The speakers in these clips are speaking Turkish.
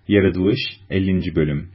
Yaratılış 50. Bölüm.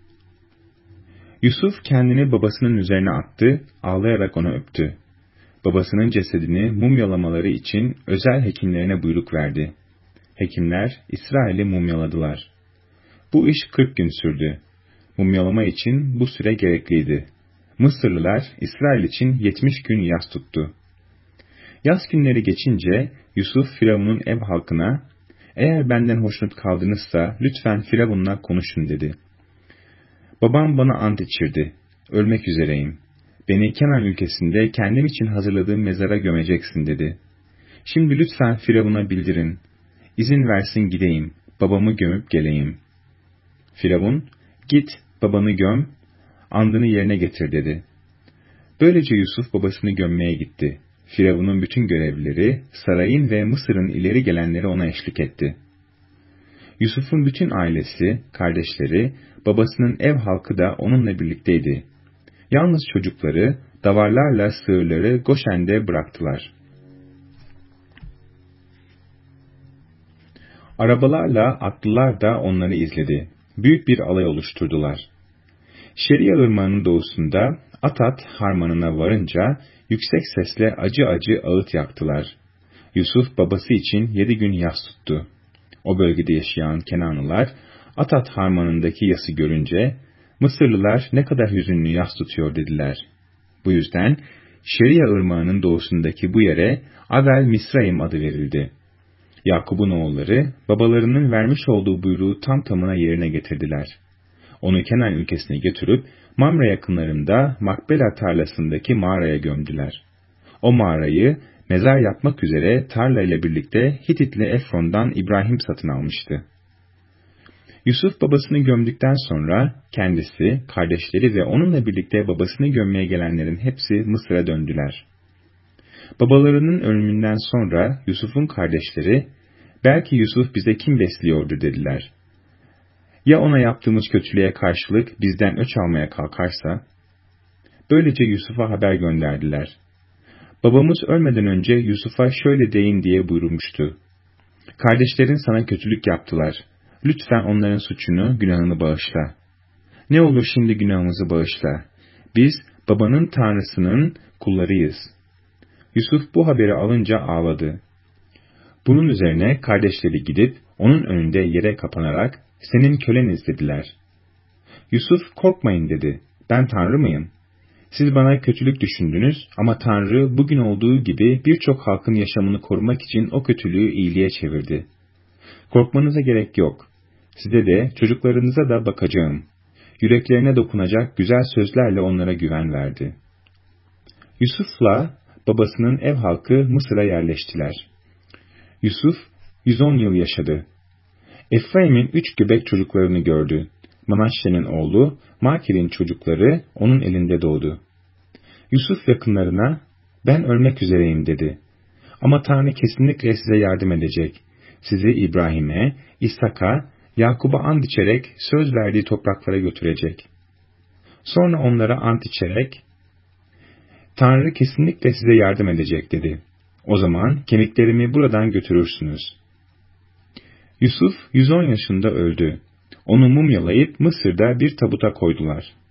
Yusuf kendini babasının üzerine attı, ağlayarak onu öptü. Babasının cesedini mumyalamaları için özel hekimlerine buyruk verdi. Hekimler İsrail'i mumyaladılar. Bu iş 40 gün sürdü. Mumyalama için bu süre gerekliydi. Mısırlılar İsrail için 70 gün yas tuttu. Yaz günleri geçince Yusuf Firavun'un ev halkına, "Eğer benden hoşnut kaldınızsa lütfen Firavun'la konuşun," dedi. "Babam bana ant içirdi. Ölmek üzereyim. Beni Kenan ülkesinde kendim için hazırladığım mezara gömeceksin," dedi. "Şimdi lütfen Firavun'a bildirin. İzin versin gideyim, babamı gömüp geleyim." Firavun, "Git, babanı göm, andını yerine getir," dedi. Böylece Yusuf babasını gömmeye gitti. Firavun'un bütün görevlileri, sarayın ve Mısır'ın ileri gelenleri ona eşlik etti. Yusuf'un bütün ailesi, kardeşleri, babasının ev halkı da onunla birlikteydi. Yalnız çocukları, davarlarla sığırları Goşen'de bıraktılar. Arabalarla atlılar da onları izledi. Büyük bir alay oluşturdular. Şeria ırmağının doğusunda Atat harmanına varınca yüksek sesle acı acı ağıt yaktılar. Yusuf babası için 7 gün yas tuttu. O bölgede yaşayan Kenanlılar Atat harmanındaki yası görünce Mısırlılar ne kadar hüzünlü yas tutuyor dediler. Bu yüzden Şeria ırmağının doğusundaki bu yere Avel Misraim adı verildi. Yakup'un oğulları babalarının vermiş olduğu buyruğu tam tamına yerine getirdiler. Onu Kenan ülkesine götürüp Mamre yakınlarında Makbela tarlasındaki mağaraya gömdüler. O mağarayı mezar yapmak üzere tarla ile birlikte Hititli Efron'dan İbrahim satın almıştı. Yusuf babasını gömdükten sonra kendisi, kardeşleri ve onunla birlikte babasını gömmeye gelenlerin hepsi Mısır'a döndüler. Babalarının ölümünden sonra Yusuf'un kardeşleri, "Belki Yusuf bize kim besliyordu," dediler. "Ya ona yaptığımız kötülüğe karşılık bizden öç almaya kalkarsa?" Böylece Yusuf'a haber gönderdiler. "Babamız ölmeden önce Yusuf'a şöyle deyin," diye buyurmuştu. "Kardeşlerin sana kötülük yaptılar. Lütfen onların suçunu, günahını bağışla. Ne olur şimdi günahımızı bağışla. Biz babanın Tanrısının kullarıyız." Yusuf bu haberi alınca ağladı. Bunun üzerine kardeşleri gidip onun önünde yere kapanarak "Senin köleniz," dediler. Yusuf, "Korkmayın," dedi. "Ben Tanrı mıyım? Siz bana kötülük düşündünüz ama Tanrı bugün olduğu gibi birçok halkın yaşamını korumak için o kötülüğü iyiliğe çevirdi. Korkmanıza gerek yok. Size de çocuklarınıza da bakacağım. Yüreklerine dokunacak güzel sözlerle onlara güven verdi." Yusuf'la babasının ev halkı Mısır'a yerleştiler. Yusuf 110 yıl yaşadı. Efraim'in 3 göbek çocuklarını gördü. Manaşşe'nin oğlu Makir'in çocukları onun elinde doğdu. Yusuf yakınlarına, "Ben ölmek üzereyim," dedi. "Ama Tanrı kesinlikle size yardım edecek. Sizi İbrahim'e, İshak'a, Yakup'a ant içerek söz verdiği topraklara götürecek." Sonra onlara ant içerek, "Tanrı kesinlikle size yardım edecek," dedi. "O zaman kemiklerimi buradan götürürsünüz." Yusuf 110 yaşında öldü. Onu mumyalayıp Mısır'da bir tabuta koydular.